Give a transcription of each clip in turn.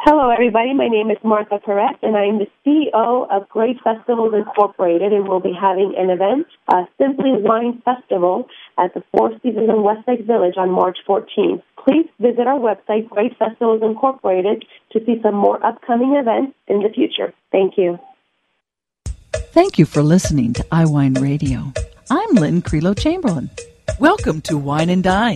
Hello, everybody. My name is Martha Perez, and I'm the CEO of Great Festivals Incorporated, and we'll be having an event, Simply Wine Festival, at the Four Seasons in Westlake Village on March 14th. Please visit our website, Great Festivals Incorporated, to see some more upcoming events in the future. Thank you. Thank you for listening to iWine Radio. I'm Lynn Creelo Chamberlain. Welcome to Wine and Dine.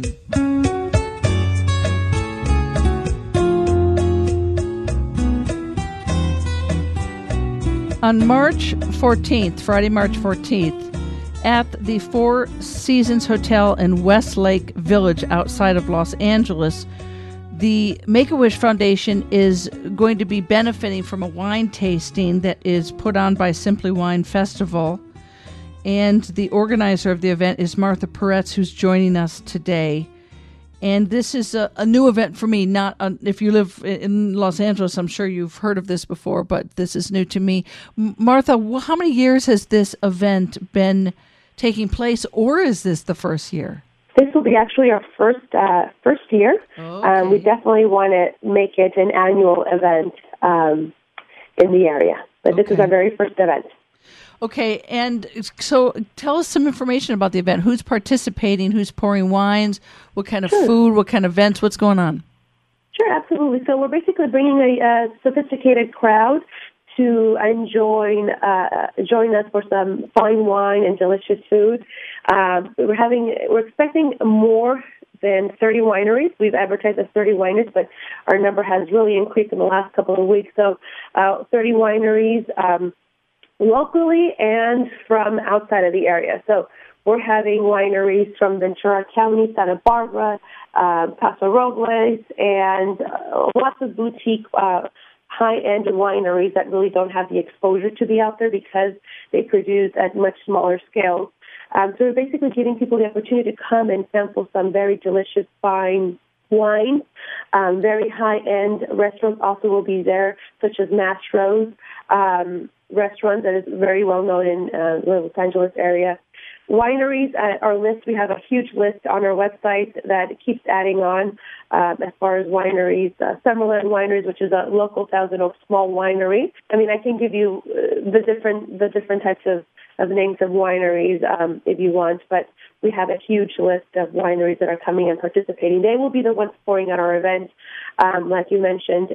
On March 14th, Friday, March 14th, at the Four Seasons Hotel in Westlake Village outside of Los Angeles, the Make-A-Wish Foundation is going to be benefiting from a wine tasting that is put on by Simply Wine Festival. And the organizer of the event is Martha Perez, who's joining us today. And this is a new event for me. If you live in Los Angeles, I'm sure you've heard of this before, but this is new to me. Martha, how many years has this event been taking place, or is this the first year? This will be actually our first year. Okay. We definitely want to make it an annual event in the area, but this is our very first event. Okay, and so tell us some information about the event. Who's participating? Who's pouring wines? What kind of food? What kind of events? What's going on? Sure, absolutely. So we're basically bringing a sophisticated crowd to join us for some fine wine and delicious food. We're expecting more than 30 wineries. We've advertised as 30 wineries, but our number has really increased in the last couple of weeks. So 30 wineries locally and from outside of the area. So we're having wineries from Ventura County, Santa Barbara, Paso Robles, and lots of boutique high-end wineries that really don't have the exposure to be out there because they produce at much smaller scales. So we're basically giving people the opportunity to come and sample some very delicious, fine wine. Very high-end restaurants also will be there, such as Mastro's restaurant that is very well known in the Los Angeles area. Wineries, our list, we have a huge list on our website that keeps adding on as far as wineries. Summerland Wineries, which is a local Thousand Oaks small winery. I mean, I can give you the different types of names of wineries if you want, but we have a huge list of wineries that are coming and participating. They will be the ones pouring at our event, like you mentioned,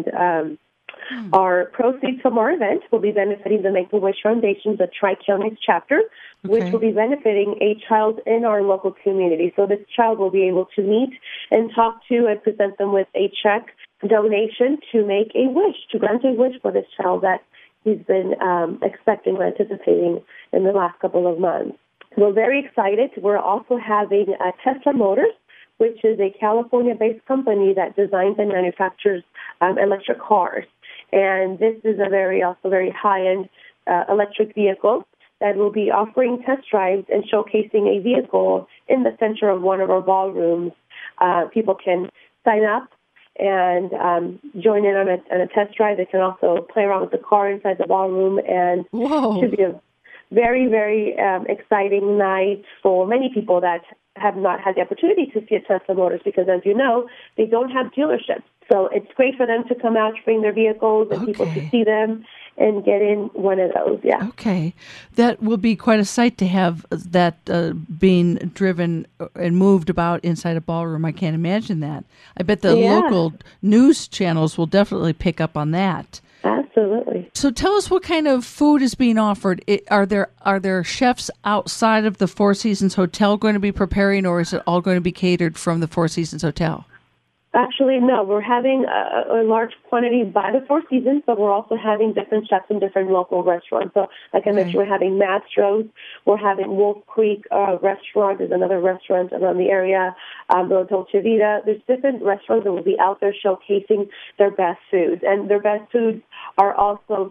and our proceeds from our event will be benefiting the Make-A-Wish Foundation, the Tri-Counties chapter, which will be benefiting a child in our local community. So this child will be able to meet and talk to and present them with a check donation to make a wish, to grant a wish for this child that he's been expecting or anticipating in the last couple of months. We're very excited. We're also having Tesla Motors, which is a California-based company that designs and manufactures electric cars. And this is a very high-end electric vehicle that will be offering test drives and showcasing a vehicle in the center of one of our ballrooms. People can sign up and join in on a test drive. They can also play around with the car inside the ballroom, and it should be a very, very exciting night for many people that have not had the opportunity to see a Tesla Motors because, as you know, they don't have dealerships. So it's great for them to come out, bring their vehicles, and people to see them and get in one of those, Okay. That will be quite a sight to have that being driven and moved about inside a ballroom. I can't imagine that. I bet the local news channels will definitely pick up on that. Absolutely. So tell us what kind of food is being offered. Are there chefs outside of the Four Seasons Hotel going to be preparing, or is it all going to be catered from the Four Seasons Hotel? Actually, no. We're having a large quantity by the Four Seasons, but we're also having different chefs in different local restaurants. So, like I mentioned, we're having Mastro's. We're having Wolf Creek Restaurant. There's another restaurant around the area, La Dolce Vita. There's different restaurants that will be out there showcasing their best foods. And their best foods are also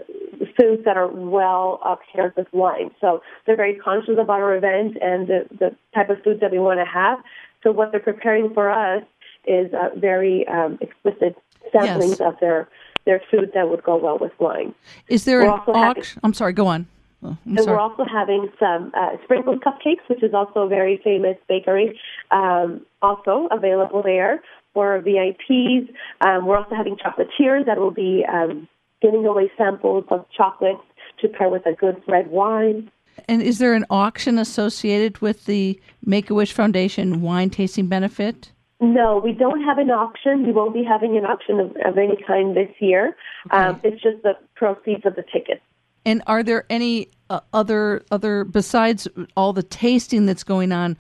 foods that are well paired with wine. So they're very conscious about our event and the type of foods that we want to have. So what they're preparing for us is very explicit samplings of their food that would go well with wine. Is there an auction? I'm sorry, go on. We're also having some Sprinkles Cupcakes, which is also a very famous bakery, also available there. for our VIPs. We're also having chocolatiers that will be giving away samples of chocolates to pair with a good red wine. And is there an auction associated with the Make-A-Wish Foundation wine tasting benefit? No, we don't have an auction. We won't be having an auction of any kind this year. Okay. It's just the proceeds of the tickets. And are there any other besides all the tasting that's going on?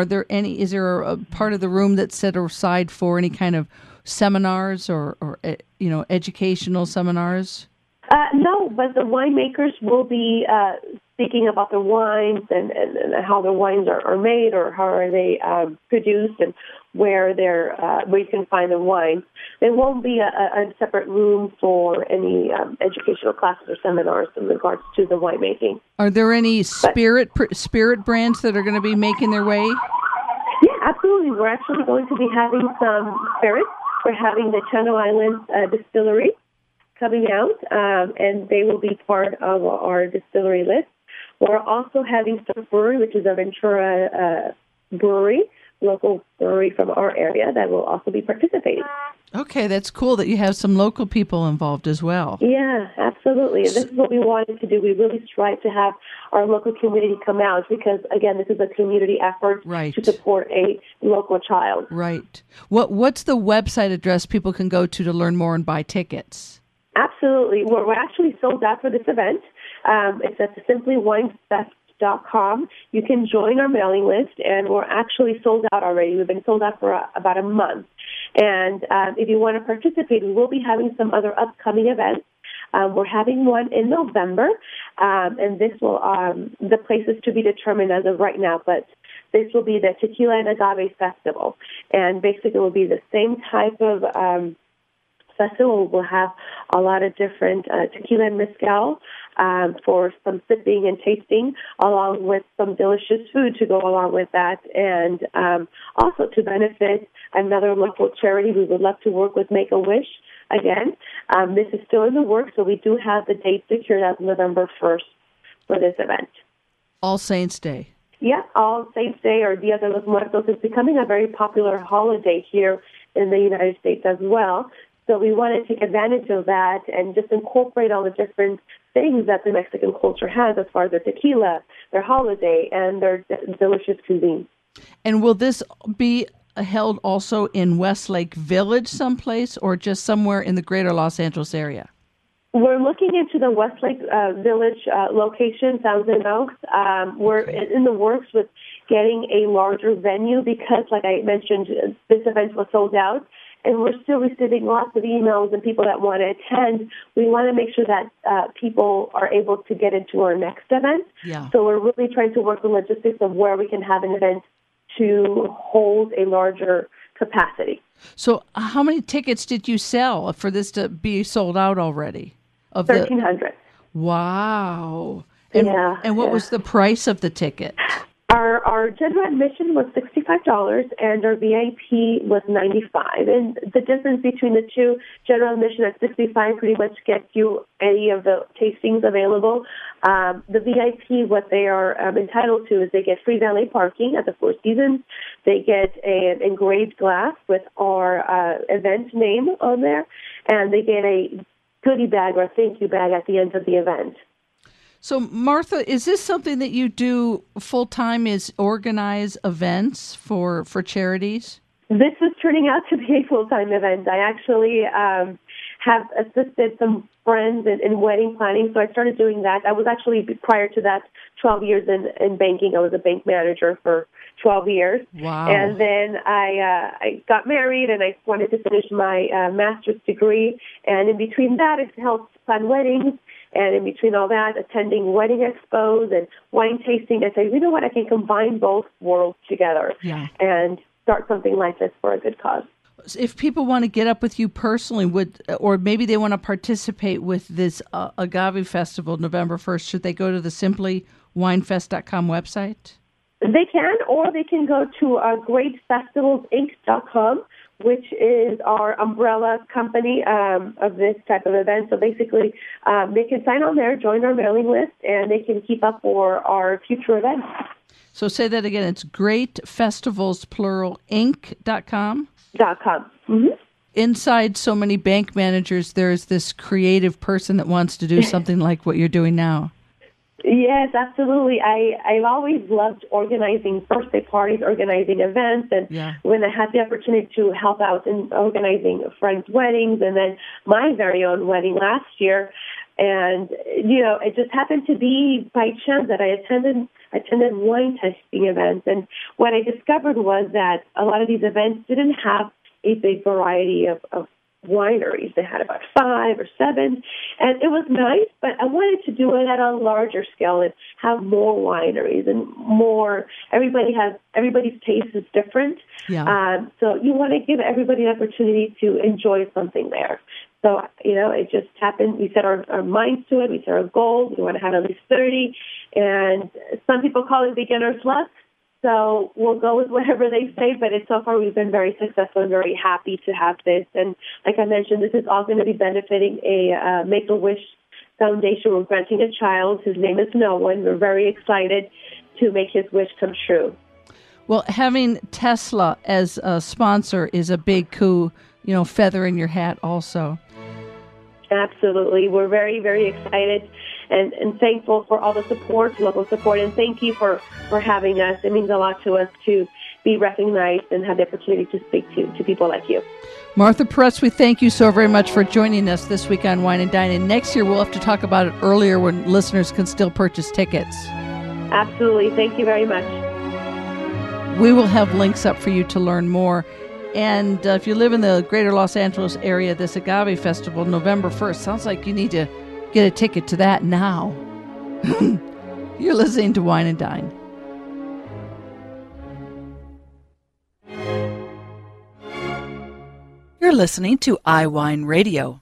Is there a part of the room that's set aside for any kind of seminars or educational seminars? No, but the winemakers will be speaking about the wines and how the wines are made or how are they produced and where you can find the wine. There won't be a separate room for any educational classes or seminars in regards to the winemaking. Are there any spirit brands that are going to be making their way? Yeah, absolutely. We're actually going to be having some spirits. We're having the Channel Islands Distillery coming out, and they will be part of our distillery list. We're also having some brewery, which is a Ventura brewery, local brewery from our area that will also be participating. Okay, that's cool that you have some local people involved as well. Yeah, absolutely. And this is what we wanted to do. We really strive to have our local community come out because, again, this is a community effort to support a local child. Right. What's the website address people can go to learn more and buy tickets? Absolutely. We're actually sold out for this event. It's at simplyWinefest.com. You can join our mailing list, and we're actually sold out already. We've been sold out for about a month. And if you want to participate, we will be having some other upcoming events. We're having one in November, and this will, the place is to be determined as of right now, but this will be the Tequila and Agave Festival. And basically it will be the same type of festival. We'll have a lot of different tequila and mezcal for some sipping and tasting, along with some delicious food to go along with that. And also to benefit another local charity, we would love to work with Make-A-Wish again. This is still in the works, so we do have the date secured as November 1st for this event. All Saints Day. Yeah, All Saints Day or Dia de los Muertos is becoming a very popular holiday here in the United States as well. So we want to take advantage of that and just incorporate all the different things that the Mexican culture has as far as their tequila, their holiday, and their delicious cuisine. And will this be held also in Westlake Village someplace or just somewhere in the greater Los Angeles area? We're looking into the Westlake Village location, Thousand Oaks. We're in the works with getting a larger venue because, like I mentioned, this event was sold out. And we're still receiving lots of emails and people that want to attend. We want to make sure that people are able to get into our next event. Yeah. So we're really trying to work the logistics of where we can have an event to hold a larger capacity. So how many tickets did you sell for this to be sold out already? 1,300. Wow. And what was the price of the ticket? Our general admission was $65 and our VIP was $95. And the difference between the two, general admission at $65 pretty much gets you any of the tastings available. The VIP, what they are entitled to is they get free valet parking at the Four Seasons. They get an engraved glass with our event name on there, and they get a goodie bag or thank you bag at the end of the event. So, Martha, is this something that you do full-time, is organize events for charities? This is turning out to be a full-time event. I actually have assisted some friends in wedding planning, so I started doing that. I was actually, prior to that, 12 years in banking. I was a bank manager for 12 years. Wow. And then I got married, and I wanted to finish my master's degree. And in between that, I helped plan weddings. And in between all that, attending wedding expos and wine tasting, I said, you know what, I can combine both worlds together and start something like this for a good cause. If people want to get up with you personally, or maybe they want to participate with this Agave Festival November 1st, should they go to the simplywinefest.com website? They can, or they can go to greatfestivalsinc.com, which is our umbrella company of this type of event. So basically, they can sign on there, join our mailing list, and they can keep up for our future events. So say that again. It's greatfestivalsplural.inc.com? .com. Mm-hmm. Inside so many bank managers, there's this creative person that wants to do something like what you're doing now. Yes, absolutely. I've always loved organizing birthday parties, organizing events, and when I had the opportunity to help out in organizing friends' weddings, and then my very own wedding last year, and it just happened to be by chance that I attended wine tasting events, and what I discovered was that a lot of these events didn't have a big variety of wineries. They had about 5 or 7, and it was nice, but I wanted to do it at a larger scale and have more wineries and more. Everybody's taste is different, so you want to give everybody an opportunity to enjoy something there. So, it just happened. We set our minds to it. We set our goals. We want to have at least 30, and some people call it beginner's luck. So we'll go with whatever they say, but so far we've been very successful and very happy to have this. And like I mentioned, this is all going to be benefiting a Make-A-Wish Foundation. We're granting a child. His name is Noah. We're very excited to make his wish come true. Well, having Tesla as a sponsor is a big coup, feather in your hat also. Absolutely. We're very, very excited and thankful for all the support, local support, and thank you for having us. It means a lot to us to be recognized and have the opportunity to speak to people like you. Martha Perez, we thank you so very much for joining us this week on Wine and Dine. And next year, we'll have to talk about it earlier when listeners can still purchase tickets. Absolutely. Thank you very much. We will have links up for you to learn more. And if you live in the greater Los Angeles area, this Agave Festival, November 1st, sounds like you need to get a ticket to that now. You're listening to Wine and Dine. You're listening to iWine Radio.